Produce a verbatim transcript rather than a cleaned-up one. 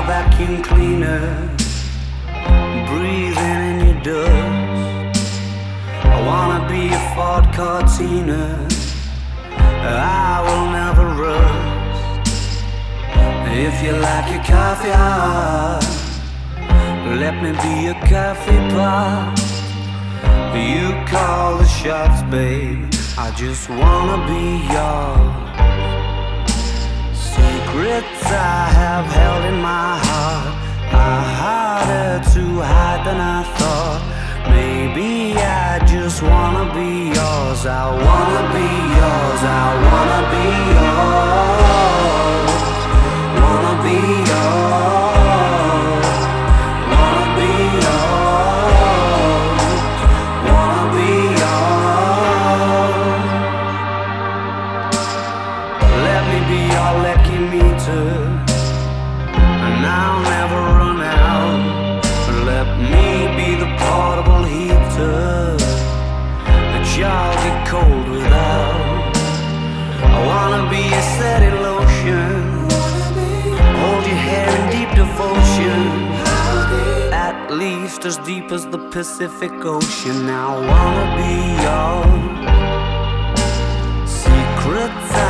vacuum cleaner, breathing in your dust. I wanna be a Ford Cortina, I will never rust. If you like your coffee hot, let me be a coffee pot. You call the shots, babe, I just wanna be yours. Secrets I have held in my heart are harder to hide than I thought. Maybe I just wanna be yours. I wanna be yours. I wanna be yours. Wanna be yours. Wanna be yours. Wanna be yours. Let me be your lucky meter, and I'll never run out. Let me be the portable heater that y'all get cold without. I wanna be a steady lotion, hold your hair in deep devotion, at least as deep as the Pacific Ocean. I wanna be yours. Secrets I